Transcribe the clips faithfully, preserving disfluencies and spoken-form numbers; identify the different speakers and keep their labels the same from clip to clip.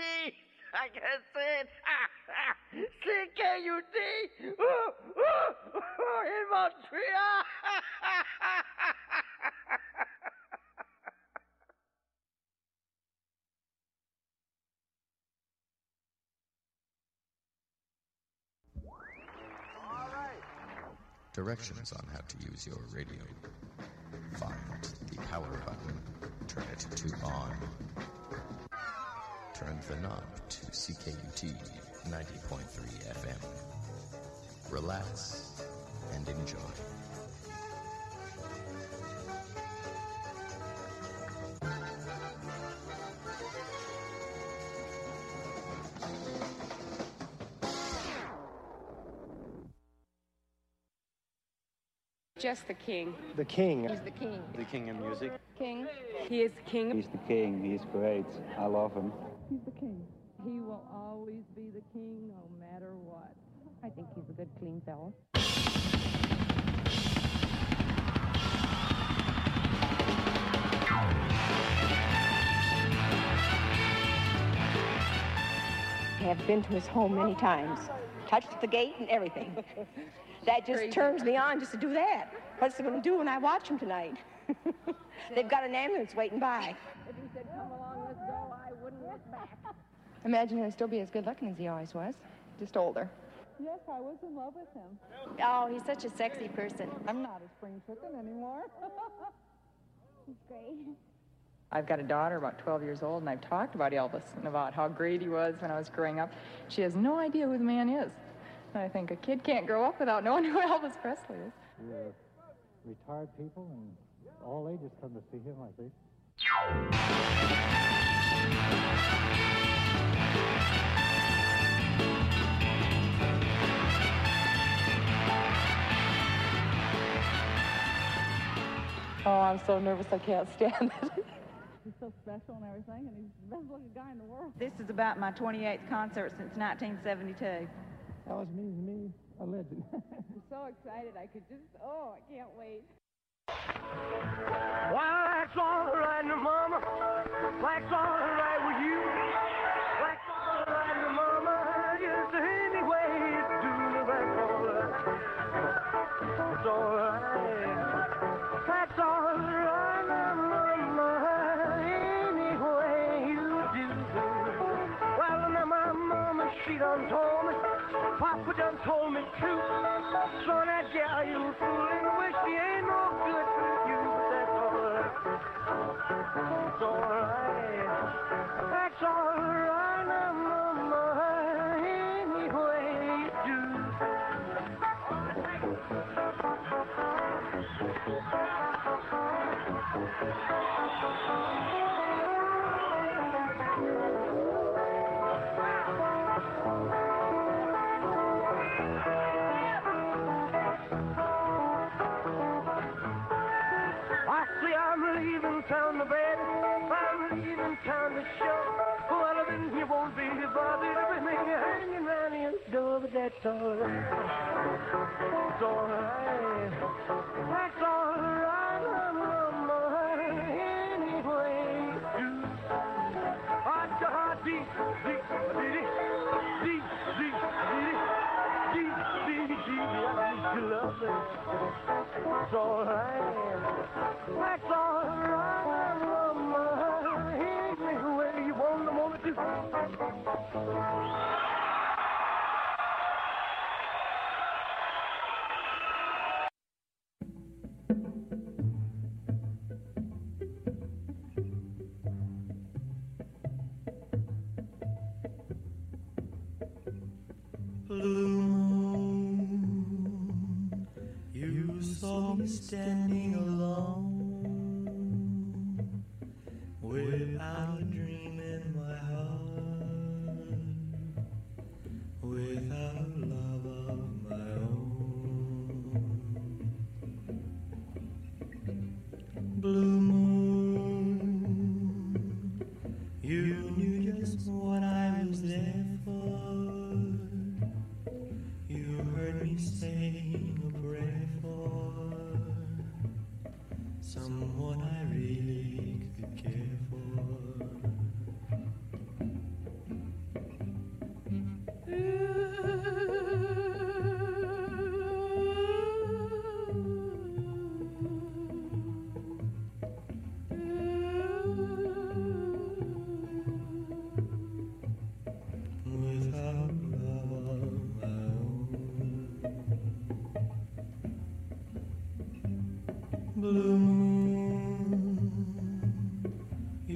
Speaker 1: I can see it. C K U T in Montreal.
Speaker 2: Directions on how to use your radio. Find the power button. Turn it to on. Turn the knob to C K U T ninety point three F M. Relax and enjoy.
Speaker 3: Just the king.
Speaker 4: The king.
Speaker 3: He's the king.
Speaker 5: The king of music.
Speaker 3: King. He is the king.
Speaker 6: He's the king. He's great. I love him.
Speaker 7: He's the king. He will always be the king no matter what.
Speaker 3: I think he's a good, clean fellow.
Speaker 8: I have been to his home many times. Touched the gate and everything. That just
Speaker 3: Crazy.
Speaker 8: turns me on just to do that. What's he going to do when I watch him tonight? They've got an ambulance waiting by.
Speaker 7: If he said, come along, let's go, I wouldn't look back.
Speaker 3: Imagine he'll still be as good looking as he always was, just older.
Speaker 7: Yes, I was in love with him.
Speaker 9: Oh, he's such a sexy person.
Speaker 7: I'm not a spring chicken anymore.
Speaker 9: He's great.
Speaker 3: I've got a daughter about twelve years old, and I've talked about Elvis and about how great he was when I was growing up. She has no idea who the man is. And I think a kid can't grow up without knowing who Elvis Presley is.
Speaker 10: We're retired people, and all ages come to see him, I think.
Speaker 3: Oh, I'm so nervous I can't stand it.
Speaker 7: He's so special and everything, and he's the best looking guy in the world.
Speaker 11: This is about my twenty-eighth concert since nineteen seventy-two.
Speaker 10: That was me, me, a legend.
Speaker 7: I'm so excited I could just, oh, I can't wait.
Speaker 1: Well, that's all right, Mama. That's all right with you. That's all right, Mama. Just any way you do, that's all right. It's all right. That's all right, Mama. Any way you do. Well, now my mama, she done told me. Papa done told me too. Son, that gal you fooling with, she ain't no good for you, but that's all right. It's all right. That's all right, now, Mama. Any way you do. I'm leaving town to bed. I'm leaving town to show. Well, then you won't be bothered with me hanging around your door, but that's all right. It's all right. That's all right, Mama. Anyway, do. Hot, hot, deep, deep, deep, deep, deep, deep, deep, deep, deep. I need to love it. It's all right. That's all right, Mama. Any way you want to want to do.
Speaker 12: Blue moon, you saw me standing alone, without a dream in my heart, without a love of my own. Blue moon, you knew just what I was there for. You heard me saying a prayer for someone I really could care for.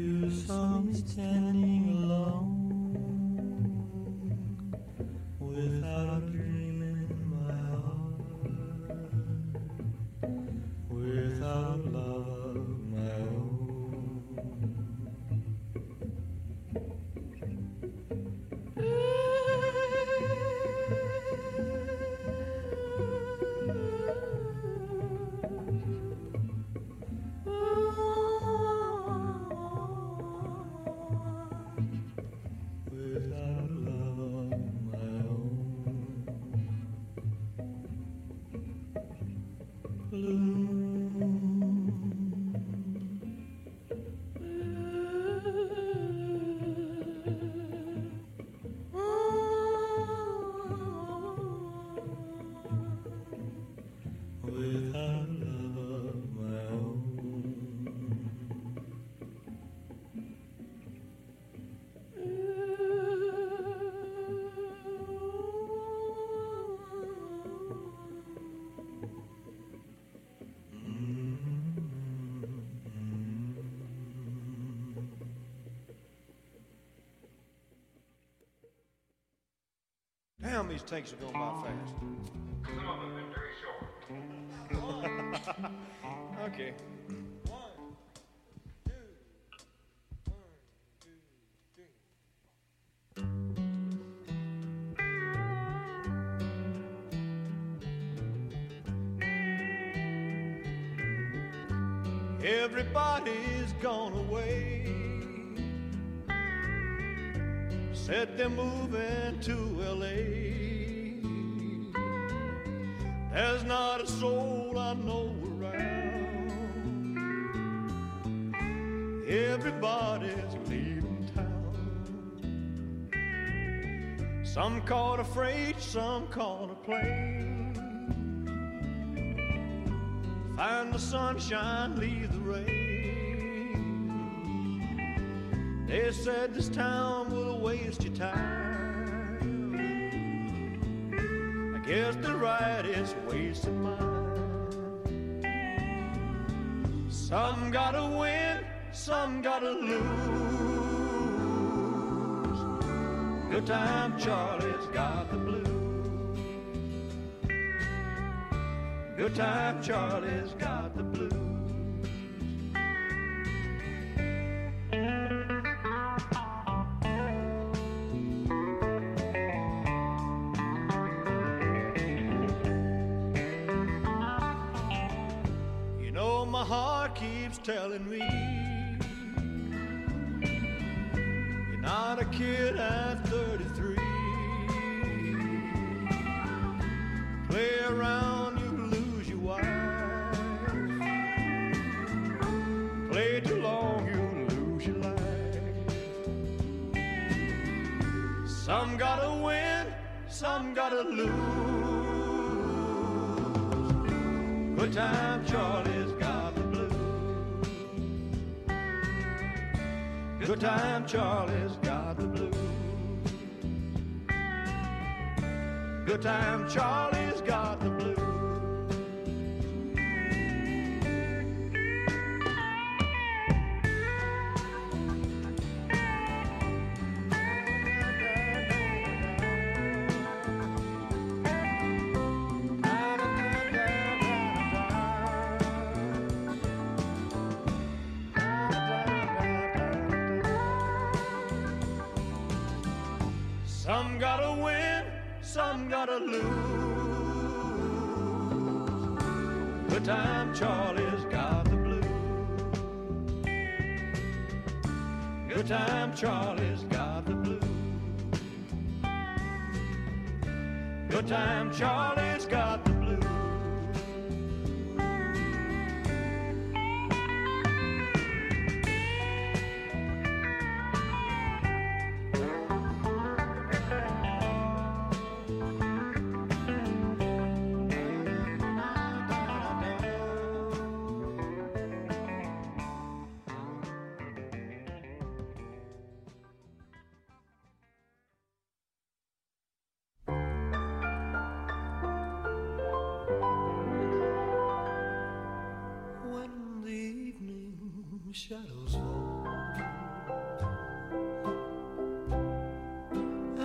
Speaker 12: You saw me standing alone, without a dream in my heart, without love of my own.
Speaker 4: Damn, these takes are going by fast.
Speaker 5: Some of them have been very short.
Speaker 4: Okay.
Speaker 12: Everybody's gone away. Said they're moving to L A. There's not a soul I know around. Everybody's leaving town. Some caught a freight, some caught a plane. Find the sunshine, leave the rain. They said this town will waste your time. I guess they're right, it's wasting mine. Some gotta win, some gotta lose. Good time Charlie's got the blues. Good time Charlie's got the blues. You know my heart keeps telling me you're not a kid at thirty-three. Play around, you lose your wife. Play too long, you lose your life. Some gotta win, some gotta lose. Good time Charlie's got the blues. Good time Charlie's got the blues. Good time Charlie's got the blues. Some gotta win, some gotta lose. Good time Charlie's got the blues. Good time Charlie's got the blues. Good time Charlie's got the blues. Shadows fall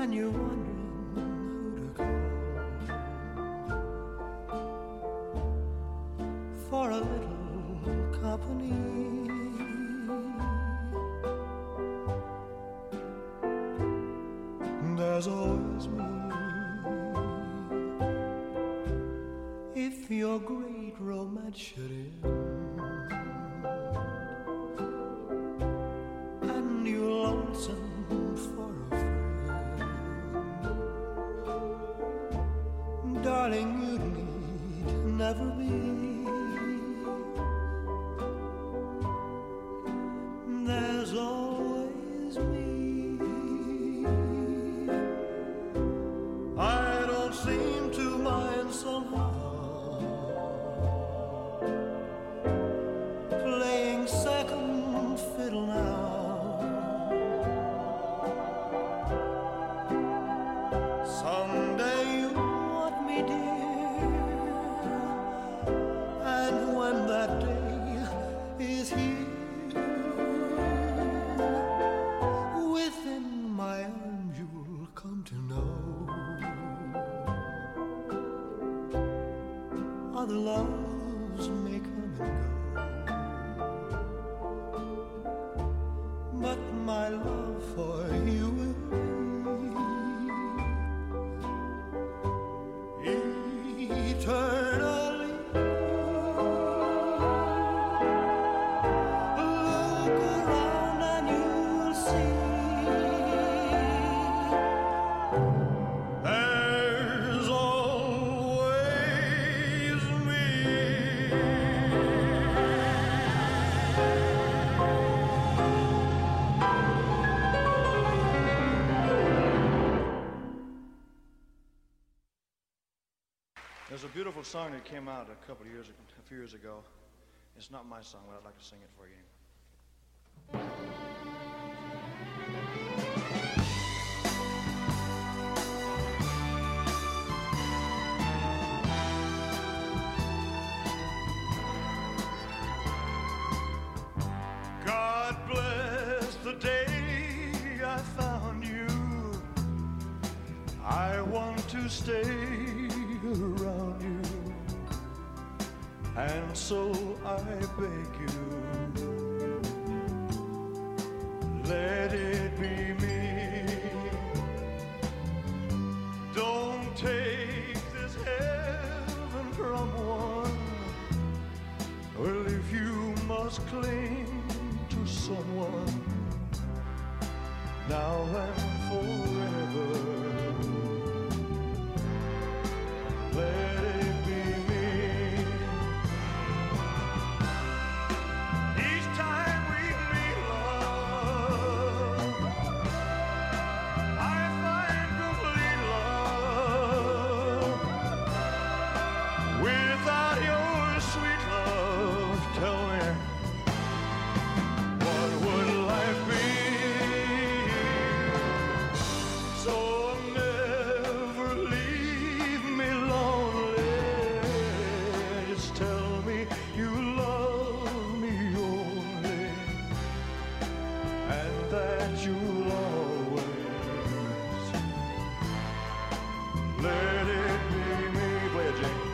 Speaker 12: and you're wondering who to call for a little company. There's always me. If your great romance should end and you're lonesome for a friend, darling, you need never be. There's always me. I don't seem to mind somehow playing second fiddle now. Someday you want me, dear, and when that day is here, within my arms you'll come to know other loves may come and go, but my love for you will be eternally. Look around and you'll see there's always me.
Speaker 4: There's a beautiful song that came out a couple of years ago, a few years ago. It's not my song, but I'd like to sing it for you. God bless the day I found you. I want to stay around you, and so I beg you, let it be me. Don't take this heaven from one. Well, if you must cling to someone now and forever, let it be me. Each time we meet, love, I find complete love. Without your sweet love, tell me, what would life be? So never leave me lonely. Just tell me you love me only, and that you'll always let it be me. Play it, Jane.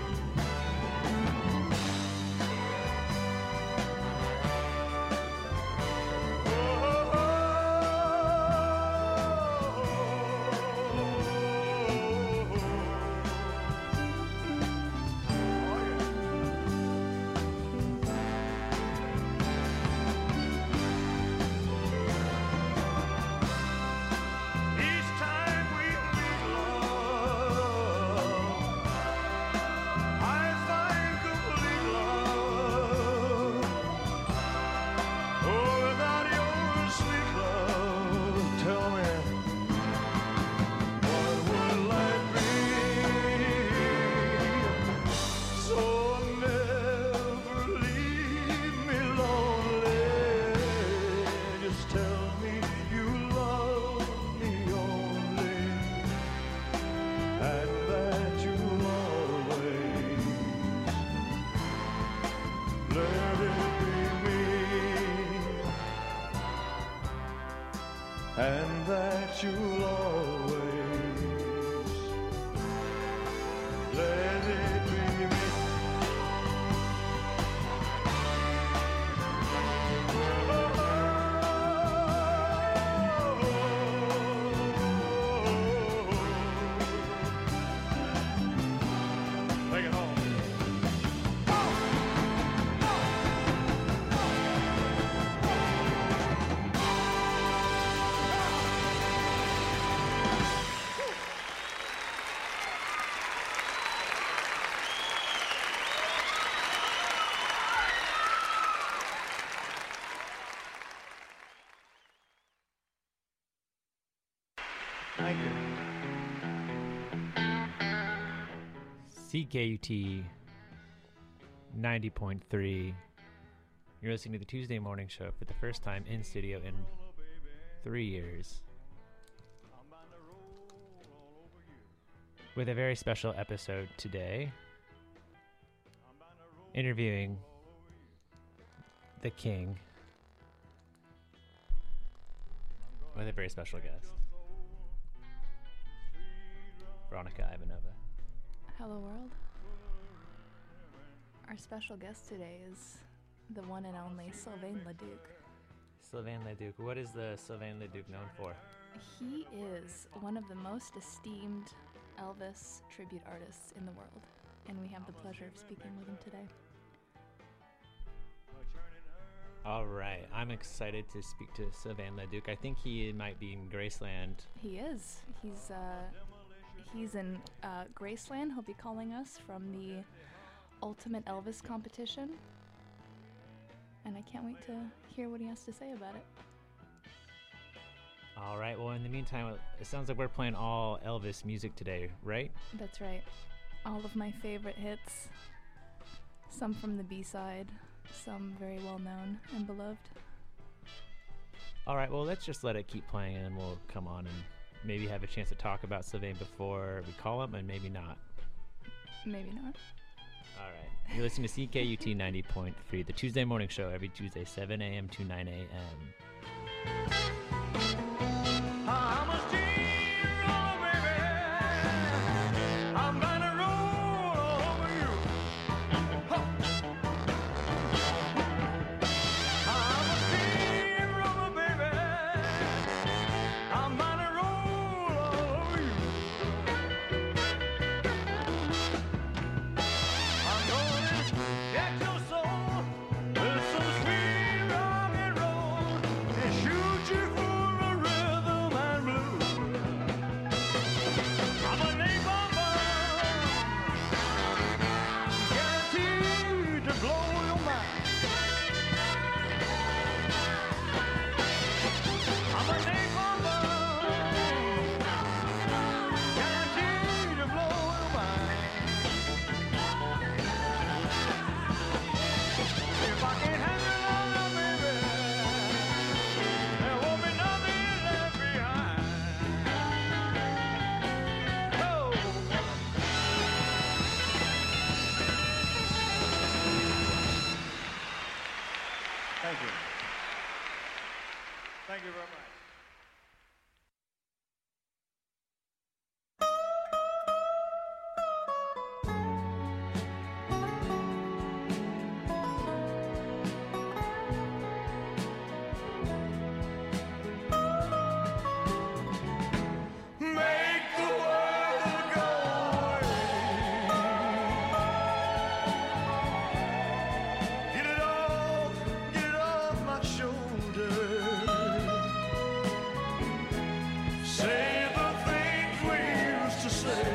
Speaker 4: and that you'll always let it be me. Take it home. Thank you.
Speaker 13: C K U T ninety point three. You're listening to the Tuesday Morning Show for the first time in studio in three years. With a very special episode today. Interviewing the King. With a very special guest. Veronica Ivanova.
Speaker 14: Hello, world. Our special guest today is the one and only Sylvain Leduc.
Speaker 13: Sylvain Leduc. What is the Sylvain Leduc known for?
Speaker 14: He is one of the most esteemed Elvis tribute artists in the world, and we have the pleasure of speaking with him today.
Speaker 13: All right. I'm excited to speak to Sylvain Leduc. I think he might be in Graceland.
Speaker 14: He is. He's, uh... He's in uh, Graceland. He'll be calling us from the Ultimate Elvis competition. And I can't wait to hear what he has to say about it.
Speaker 13: All right. Well, in the meantime, it sounds like we're playing all Elvis music today, right?
Speaker 14: That's right. All of my favorite hits. Some from the B-side. Some very well known and beloved.
Speaker 13: All right. Well, let's just let it keep playing and we'll come on and maybe have a chance to talk about Sylvain before we call him, and maybe not.
Speaker 14: Maybe not.
Speaker 13: All right. You're listening to C K U T ninety point three, the Tuesday Morning Show, every Tuesday, seven a.m. to nine a.m.
Speaker 1: I'm a steamroller, baby. I'm gonna roll over you. Huh. I'm a steamroller, baby. I'm gonna roll over you. I'm gonna get your soul with some sweet rock and roll and shoot you full of rhythm and blues. I'm a napalm bomb, guaranteed to blow your mind. I'm a napalm bomb, guaranteed to blow your mind. If I can't handle it, baby, there won't be nothing left behind. Oh. Thank you. Thank you very much. Make the world go away. Get it off, get it off my shoulder. Say the things we used to say,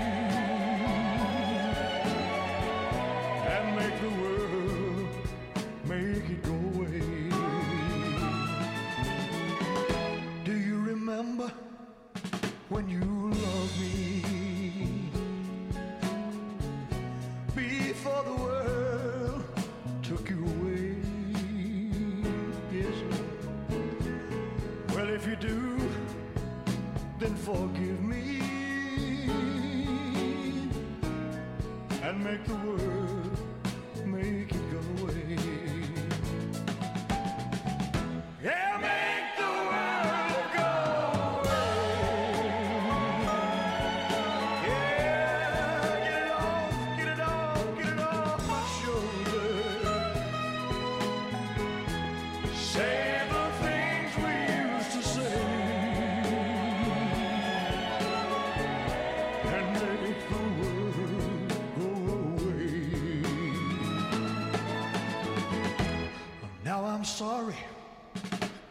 Speaker 1: and make the world, make it go away. Do you remember when you loved me before the world took you away? Yes. Well, if you do, then forgive me and make the world, make it go away. Yeah, make the world go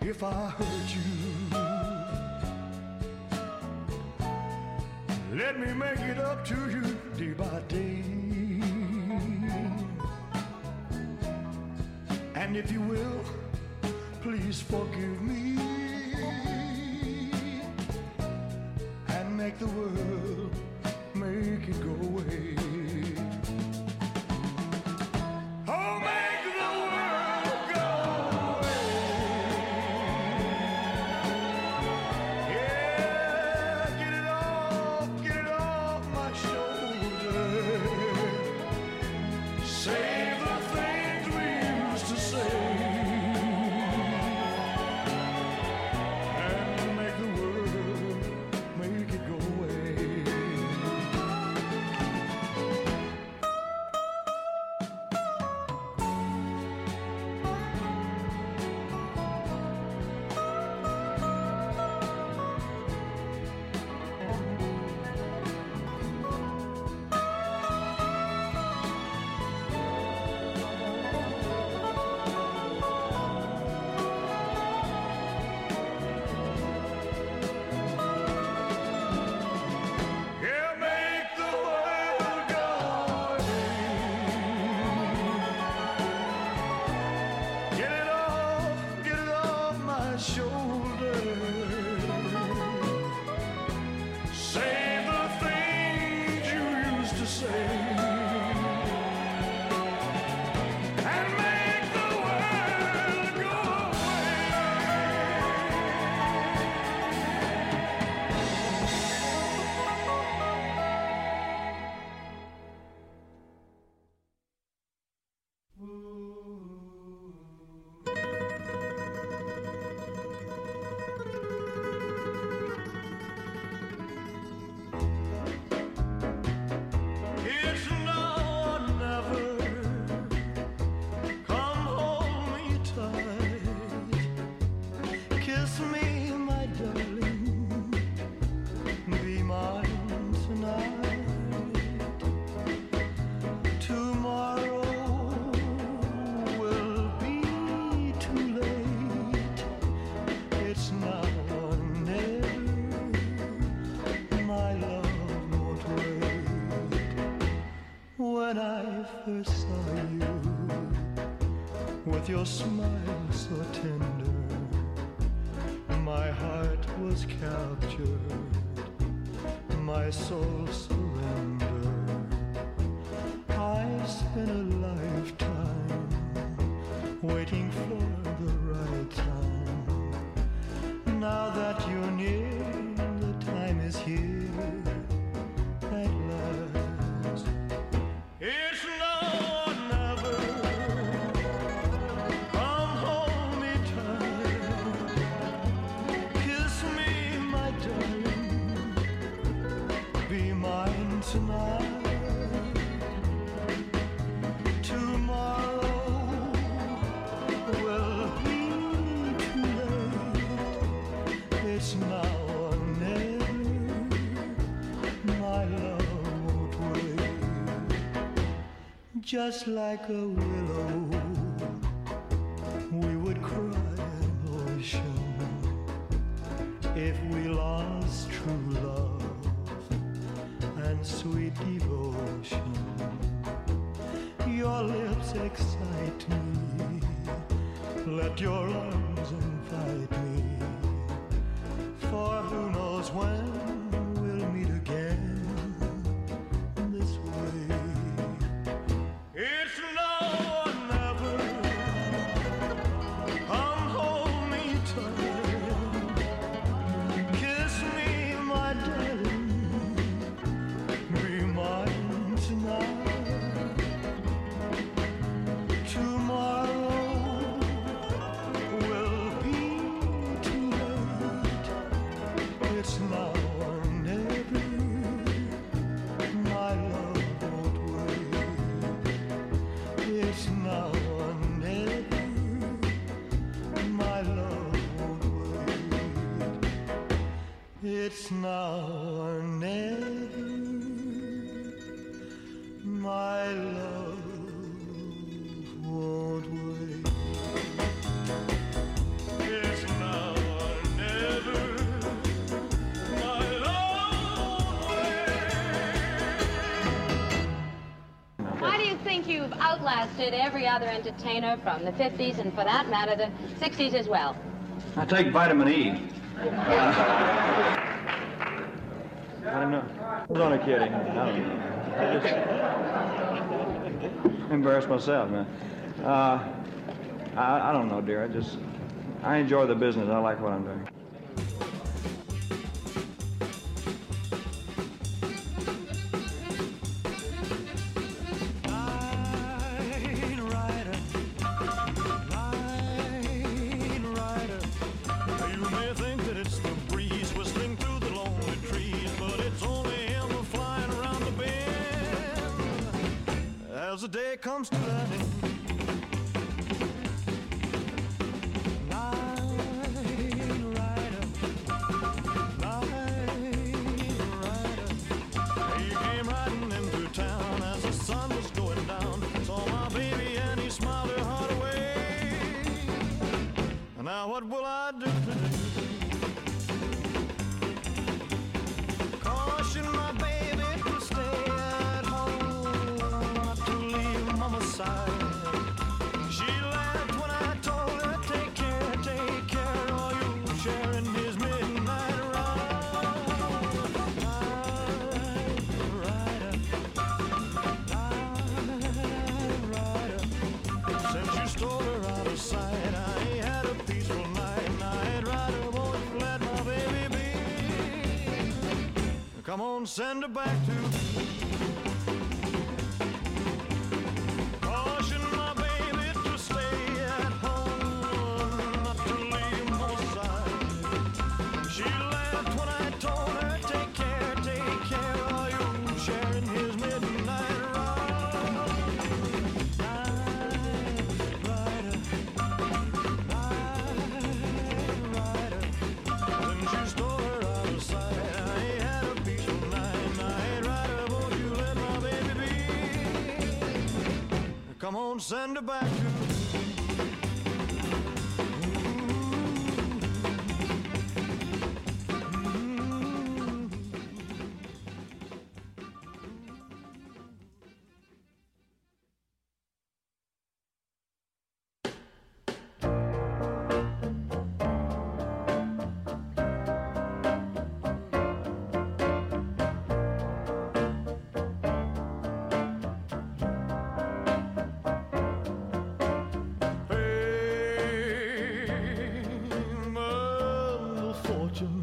Speaker 1: if I hurt you. Let me make it up to you day by day. And if you will, please forgive me and make the world, make it go away. Oh, make the world go away. Yeah, get it off, get it off my shoulder. Save the things we used to say. And make the world, make it go away. Yeah, make the world go away. Get it off, get it off my shoulder. Say the things you used to say. And make the world go It's now or never. Come hold me tight. Kiss me, my darling. Be mine tonight. Tomorrow will be too late. It's now or never. My love won't wait. When I first saw you, with your smile so tender, my heart was captured, my soul surrendered. I spent a lifetime waiting for the right time. Now that you're near, the time is here at last. It's now or never. Come hold me tight. Kiss me, my darling. Be mine tonight. Tomorrow will be too late. It's now or never. My love won't wait. Just like a willow, we would cry an ocean if we lost true love and sweet devotion. Your lips excite me. Let your arms invite me. For who knows when we'll meet again this way. It's now or never. Come hold me tight. Kiss me, my darling. Be mine tonight. Tomorrow will be too late. It's now or never. My love won't wait. It's now or never. My love won't wait. It's now or never. My love won't wait. It's now
Speaker 15: you've outlasted every other entertainer from the fifties and, for that matter, the sixties as well.
Speaker 4: I take vitamin E. Uh, I don't know. I was only kidding. I don't know. I just embarrassed myself, man. Uh, I, I don't know, dear. I just, I enjoy the business. I like what I'm doing.
Speaker 1: As the day comes to an end, night rider, night rider, he came riding into town as the sun was going down. Saw my baby and he smiled her heart away. Now what will I do today? Caution my baby to stay at home, not to leave mama's side. She laughed when I told her, take care, take care, or you sharing his midnight ride. Night rider, night rider, since you stole her out of sight, I ain't had a peaceful night. Night rider, won't you let my baby be? Come on, send her back to caution my baby to stay at home, not to leave my side. She laughed when I told her, take care, take care, are you sharing his midnight ride? Night rider, night rider, since you stole her out of sight, I ain't had a peaceful night. Night rider, won't you let my baby be? Come on, send her back to fame and fortune.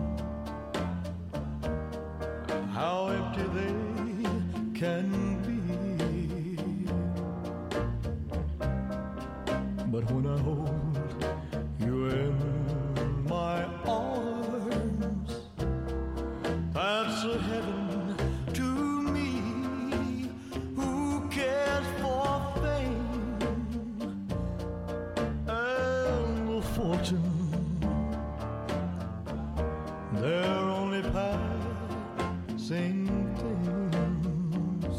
Speaker 1: How empty they can be. But when I hold you in my arms, that's a heaven to me. Who cares for fame and fortune? They're only passing things.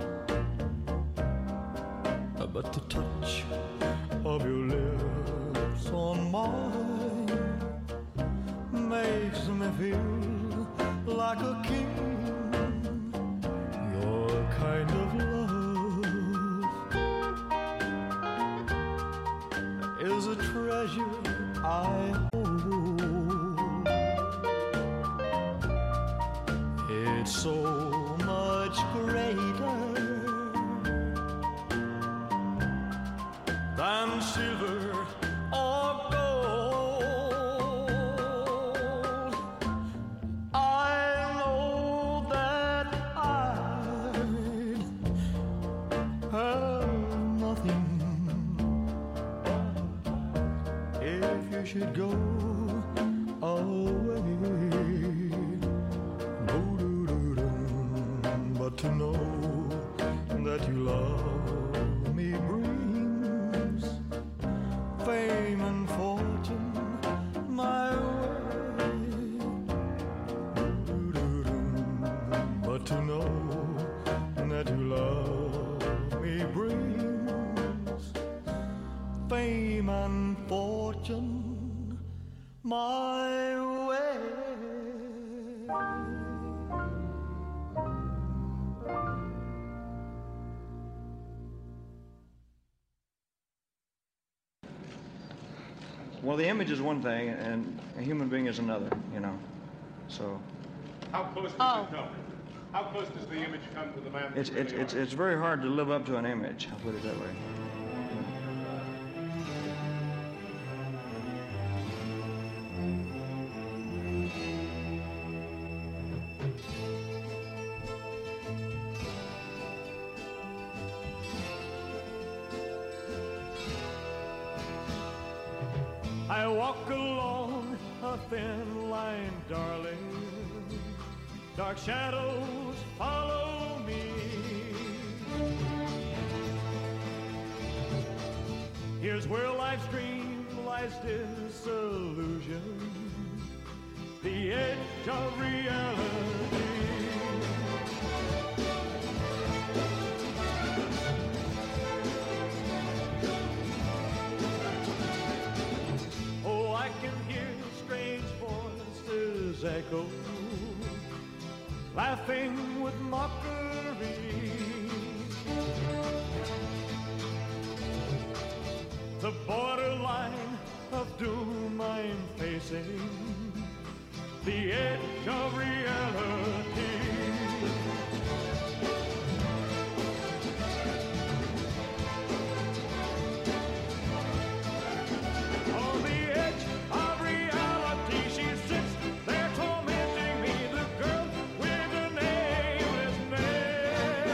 Speaker 1: But the touch of your lips on mine makes me feel like a king. Your kind of love is a treasure I hold. It's so much greater than silver or gold. I know that I'd have nothing if you should go away. But to know that you love me brings fame and fortune my way. But to know that you love me brings fame and fortune
Speaker 4: Well, the image is one thing, and a human being is another, you know. So.
Speaker 5: How close does
Speaker 8: Oh.
Speaker 5: it come? How close does the image come to the man? that
Speaker 4: It's
Speaker 5: you
Speaker 4: it's
Speaker 5: really
Speaker 4: it's
Speaker 5: are?
Speaker 4: it's very hard to live up to an image. I'll put it that way.
Speaker 12: I walk along a thin line, darling. Dark shadows follow me. Here's where life's dream lies disillusion, the edge of reality. Oh, I can hear strange voices echo, laughing with mockery. The borderline of doom I'm facing, the edge of reality. On the edge of reality, she sits there tormenting me, the girl with a nameless name.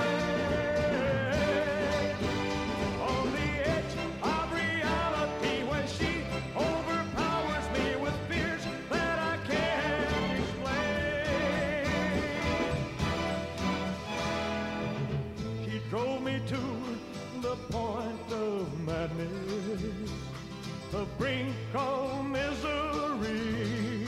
Speaker 12: On the edge of reality, where she overpowers me with fears that I can't explain. She drove me to the point of madness, the brink of misery.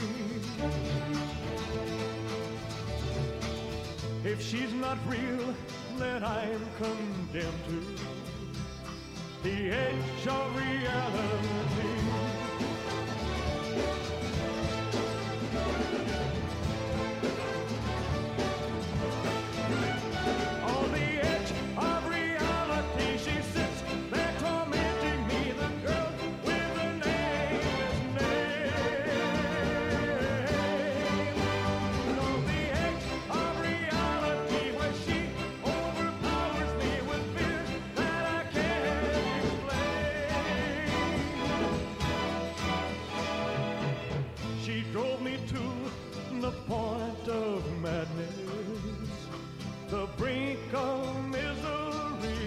Speaker 12: If she's not real, then I'm condemned to the edge of reality. On the edge of reality, she sits there tormenting me, the girl with a nameless name. On the edge of reality, where she overpowers me with fears that I can't explain. She drove me to the point of madness, the brink of misery.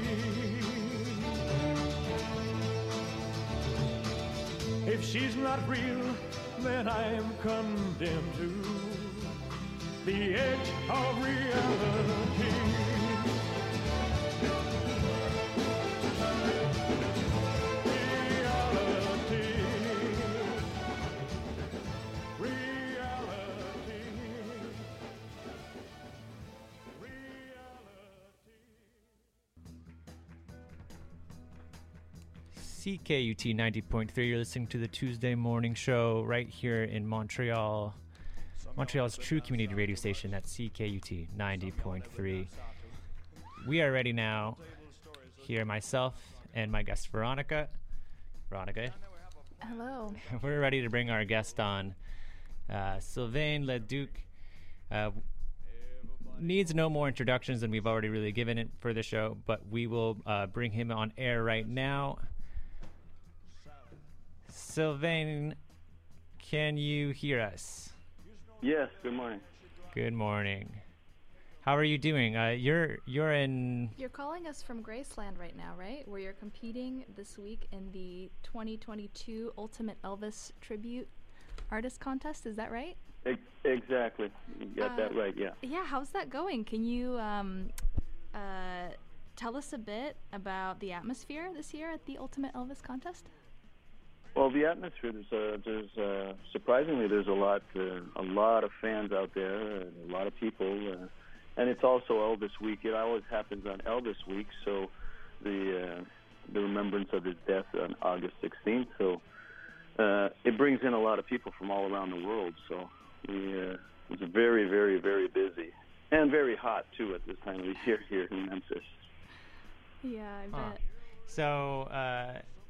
Speaker 12: If she's not real, then I'm condemned to the edge of reality.
Speaker 13: C K U T ninety point three, you're listening to the Tuesday morning show right here in Montreal. Montreal's true community radio station at C K U T ninety point three. We are ready now. Here, myself and my guest Veronica. Veronica.
Speaker 14: Hello.
Speaker 13: We're ready to bring our guest on. Uh, Sylvain Leduc uh, needs no more introductions than we've already really given it for the show, but we will uh, bring him on air right now. Sylvain, can you hear us?
Speaker 16: Yes, good morning.
Speaker 13: Good morning. How are you doing? Uh, you're you're in...
Speaker 14: You're calling us from Graceland right now, right? Where you're competing this week in the twenty twenty-two Ultimate Elvis Tribute Artist Contest. Is that right?
Speaker 16: E- exactly. You got
Speaker 14: Uh,
Speaker 16: that right, yeah.
Speaker 14: Yeah, how's that going? Can you um, uh, tell us a bit about the atmosphere this year at the Ultimate Elvis Contest?
Speaker 16: Well, the atmosphere, there's, uh, there's uh, surprisingly, there's a lot, uh, a lot of fans out there, uh, a lot of people, uh, and it's also Elvis Week. It always happens on Elvis Week, so the uh, the remembrance of his death on August sixteenth. So uh, it brings in a lot of people from all around the world. So we, uh, it's very, very, very busy and very hot too at this time of the year here in Memphis.
Speaker 14: Yeah, I
Speaker 13: Huh.
Speaker 14: bet.
Speaker 13: So, uh,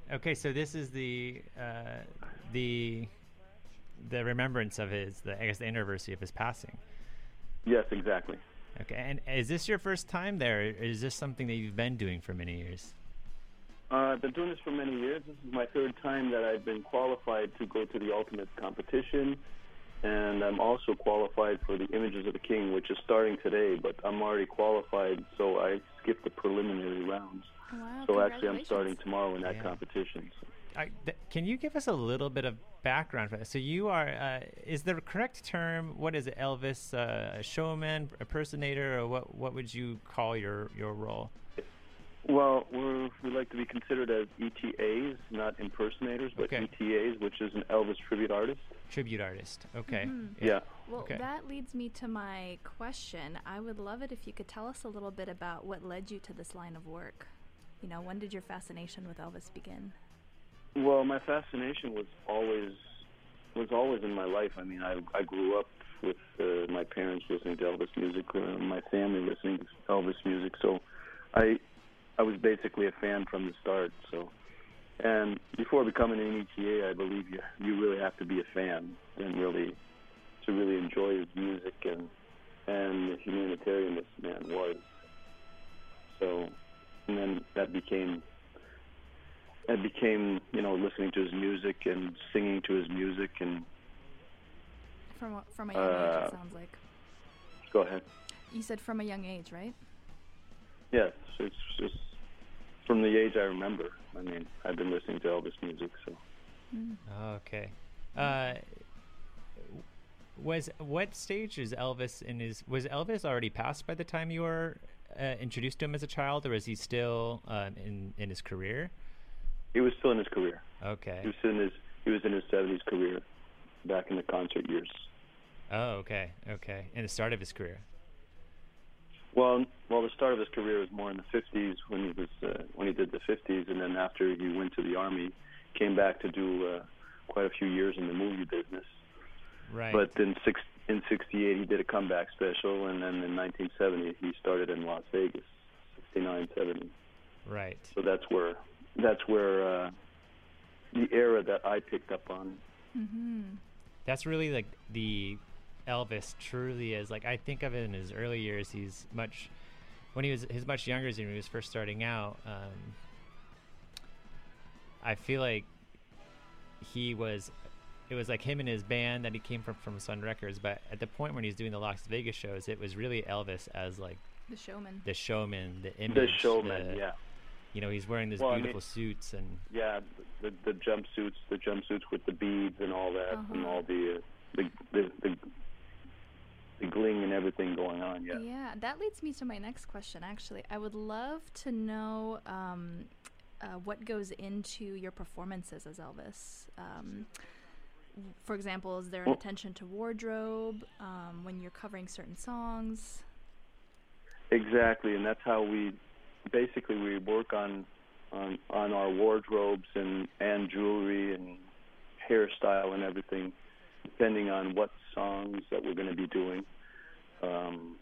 Speaker 13: Okay, so this is the uh, the the remembrance of his, the, I guess, the anniversary of his passing.
Speaker 16: Yes, exactly.
Speaker 13: Okay, and is this your first time there, or is this something that you've been doing for many years?
Speaker 16: Uh, I've been doing this for many years. This is my third time that I've been qualified to go to the Ultimate competition, and I'm also qualified for the Images of the King, which is starting today, but I'm already qualified, so I skipped the preliminary rounds.
Speaker 14: Wow,
Speaker 16: so actually I'm starting tomorrow in that
Speaker 13: Yeah.
Speaker 16: competition. So.
Speaker 13: I, th- can you give us a little bit of background for that? So you are, uh, is the correct term, what is it, Elvis, uh, a showman, impersonator, or what, what would you call your, your role?
Speaker 16: Well, we're, we like to be considered as E T As, not impersonators, but
Speaker 13: Okay.
Speaker 16: E T As, which is an Elvis tribute artist.
Speaker 13: Tribute artist, okay.
Speaker 14: Mhm.
Speaker 16: Yeah.
Speaker 14: Well,
Speaker 13: Okay.
Speaker 14: that leads me to my question. I would love it if you could tell us a little bit about what led you to this line of work. You know, when did your fascination with Elvis begin?
Speaker 16: Well, my fascination was always was always in my life. I mean, I I grew up with uh, my parents listening to Elvis music, uh, my family listening to Elvis music. So, I I was basically a fan from the start. So, and before becoming an E T A, I believe you you really have to be a fan and really to really enjoy his music and and the humanitarian this man was. So, and then that became. I became, you know, listening to his music and singing to his music and.
Speaker 14: From a, from a young age,
Speaker 16: Uh,
Speaker 14: it sounds like.
Speaker 16: Go ahead.
Speaker 14: You said from a young age, right?
Speaker 16: Yes, it's just from the age I remember. I mean, I've been listening to Elvis music, so.
Speaker 13: Okay. Uh, was what stage is Elvis in his? Was Elvis already passed by the time you were uh, introduced to him as a child, or is he still um, in in his career?
Speaker 16: He was still in his career.
Speaker 13: Okay.
Speaker 16: He was in his he was in his seventies career, back in the concert years.
Speaker 13: Oh, okay, okay. In the start of his career.
Speaker 16: Well, well, the start of his career was more in the fifties when he was uh, when he did the fifties, and then after he went to the army, came back to do uh, quite a few years in the movie business.
Speaker 13: Right.
Speaker 16: But in six in sixty-eight, he did a comeback special, and then in nineteen seventy, he started in Las Vegas, sixty-nine seventy.
Speaker 13: Right.
Speaker 16: So that's where that's where uh, the era that I picked up on.
Speaker 14: Mm-hmm.
Speaker 13: That's really like the Elvis truly is. Like, I think of it in his early years. He's much when he was his much younger when he was first starting out. Um, I feel like he was. It was like him and his band that he came from from Sun Records. But at the point when he's doing the Las Vegas shows, it was really Elvis as like
Speaker 14: the showman,
Speaker 13: the showman, the image,
Speaker 16: The showman,
Speaker 13: the-
Speaker 16: yeah.
Speaker 13: You know, he's wearing these
Speaker 16: Well, I
Speaker 13: beautiful
Speaker 16: mean-
Speaker 13: suits and.
Speaker 16: Yeah, the the jumpsuits, the jumpsuits with the beads and all that, and
Speaker 14: Uh-huh.
Speaker 16: all the, uh, the the the the gling and everything going on. Yeah.
Speaker 14: Yeah, that leads me to my next question, actually. I would love to know um, uh, what goes into your performances as Elvis. Um, for example, is there an
Speaker 16: Well-
Speaker 14: attention to wardrobe um, when you're covering certain songs?
Speaker 16: Exactly, and that's how we basically we work on on on our wardrobes and and jewelry and hairstyle and everything, depending on what songs that we're going to be doing. Um,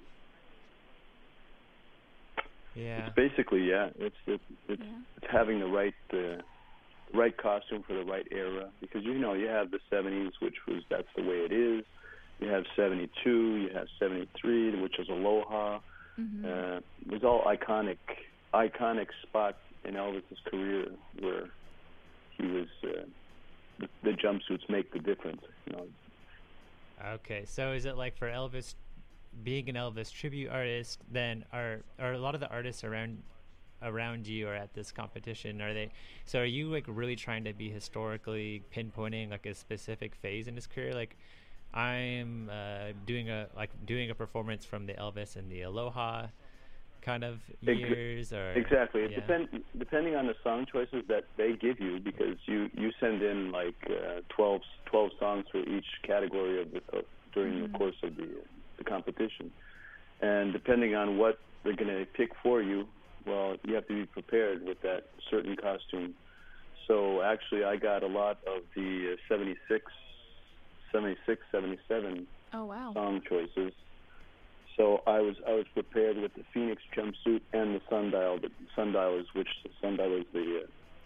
Speaker 13: Yeah.
Speaker 16: It's basically, yeah, it's it's it's, it's having the right uh, right costume for the right era, because you know you have the seventies, which was that's the way it is. You have seventy-two, you have seventy-three, which is Aloha.
Speaker 14: Mm-hmm.
Speaker 16: Uh, it was all iconic, iconic spots in Elvis's career where he was. Uh, the, the jumpsuits make the difference, you know.
Speaker 13: Okay, so is it like for Elvis, being an Elvis tribute artist, then are are a lot of the artists around around you or at this competition, are they, so are you like really trying to be historically pinpointing like a specific phase in his career? Like I'm uh, doing a like doing a performance from the Elvis and the Aloha kind of
Speaker 16: Ex-
Speaker 13: years, or
Speaker 16: exactly. It
Speaker 13: yeah.
Speaker 16: depend depending on the song choices that they give you, because you you send in like uh, twelve, twelve songs for each category of the of, during
Speaker 14: Mhm.
Speaker 16: the course of the the competition, and depending on what they're going to pick for you, well, you have to be prepared with that certain costume. So actually, I got a lot of the uh, seventy-six, seventy-six, seventy-seven
Speaker 14: Oh, wow.
Speaker 16: song choices. So I was I was prepared with the Phoenix jumpsuit and the sundial. The sundial is which the sundial is the uh,